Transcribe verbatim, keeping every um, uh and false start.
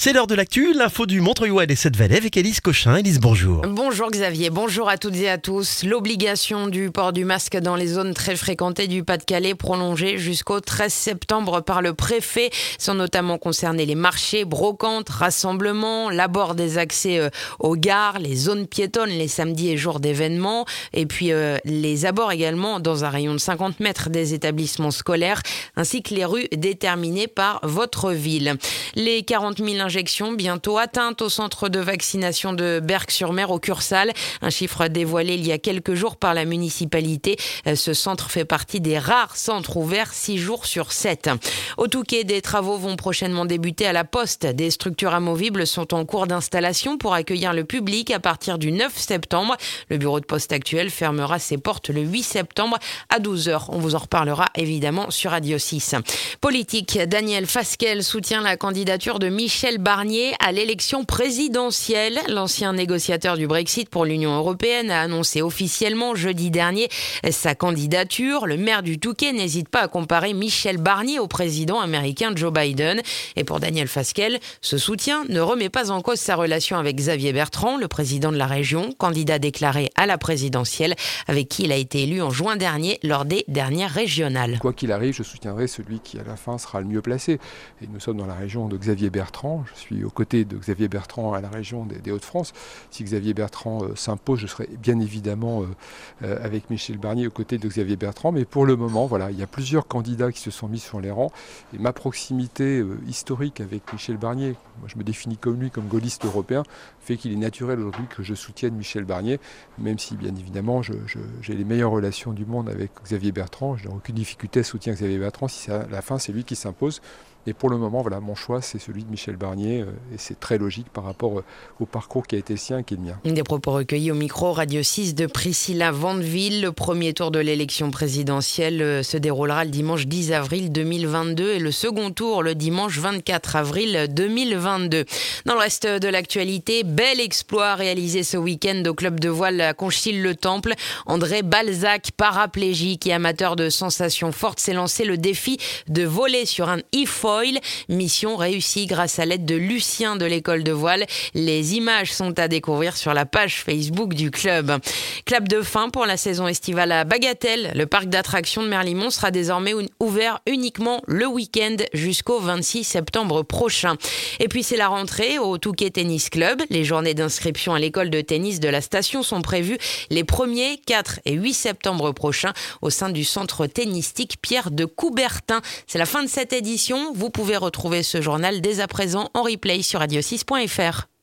C'est l'heure de l'actu, l'info du Montreuil et des Sept-Vallées avec Élise Cochin. Élise, bonjour. Bonjour Xavier, bonjour à toutes et à tous. L'obligation du port du masque dans les zones très fréquentées du Pas-de-Calais prolongée jusqu'au treize septembre par le préfet. Sont notamment concernés les marchés, brocantes, rassemblements, l'abord des accès aux gares, les zones piétonnes les samedis et jours d'événements, et puis euh, les abords également dans un rayon de cinquante mètres des établissements scolaires, ainsi que les rues déterminées par votre ville. Les quarante mille injections bientôt atteintes au centre de vaccination de Berck-sur-Mer au Cursal. Un chiffre dévoilé il y a quelques jours par la municipalité. Ce centre fait partie des rares centres ouverts six jours sur sept. Au Touquet, des travaux vont prochainement débuter à la Poste. Des structures amovibles sont en cours d'installation pour accueillir le public à partir du neuf septembre. Le bureau de poste actuel fermera ses portes le huit septembre à douze heures. On vous en reparlera évidemment sur Radio six. Politique, Daniel Fasquelle soutient la candidature de Michel Barnier à l'élection présidentielle. L'ancien négociateur du Brexit pour l'Union européenne a annoncé officiellement jeudi dernier sa candidature. Le maire du Touquet n'hésite pas à comparer Michel Barnier au président américain Joe Biden. Et pour Daniel Fasquelle, ce soutien ne remet pas en cause sa relation avec Xavier Bertrand, le président de la région, candidat déclaré à la présidentielle, avec qui il a été élu en juin dernier lors des dernières régionales. Quoi qu'il arrive, je soutiendrai celui qui à la fin sera le mieux placé. Et nous sommes dans la région de Xavier Bertrand. Je suis aux côtés de Xavier Bertrand à la région des, des Hauts-de-France. Si Xavier Bertrand euh, s'impose, je serai bien évidemment euh, euh, avec Michel Barnier aux côtés de Xavier Bertrand. Mais pour le moment, voilà, il y a plusieurs candidats qui se sont mis sur les rangs. Et ma proximité euh, historique avec Michel Barnier, moi je me définis comme lui, comme gaulliste européen, fait qu'il est naturel aujourd'hui que je soutienne Michel Barnier, même si bien évidemment je, je, j'ai les meilleures relations du monde avec Xavier Bertrand. Je n'ai aucune difficulté à soutenir Xavier Bertrand si c'est à la fin c'est lui qui s'impose. Et pour le moment, voilà, mon choix, c'est celui de Michel Barnier. Euh, et c'est très logique par rapport euh, au parcours qui a été le sien et qui est le mien. Des propos recueillis au micro Radio six de Priscilla Vandeville. Le premier tour de l'élection présidentielle euh, se déroulera le dimanche dix avril deux mille vingt-deux et le second tour le dimanche vingt-quatre avril deux mille vingt-deux. Dans le reste de l'actualité, bel exploit réalisé ce week-end au club de voile à Conchil-le-Temple. André Balzac, paraplégique et amateur de sensations fortes, s'est lancé le défi de voler sur un e-foil. Mission réussie grâce à l'aide de Lucien de l'école de voile. Les images sont à découvrir sur la page Facebook du club. Clap de fin pour la saison estivale à Bagatelle. Le parc d'attractions de Merlimont sera désormais ouvert uniquement le week-end jusqu'au vingt-six septembre prochain. Et puis c'est la rentrée au Touquet Tennis Club. Les journées d'inscription à l'école de tennis de la station sont prévues les premiers, quatre et huit septembre prochains au sein du centre tennistique Pierre de Coubertin. C'est la fin de cette édition. Vous pouvez retrouver ce journal dès à présent en replay sur radio six point f r.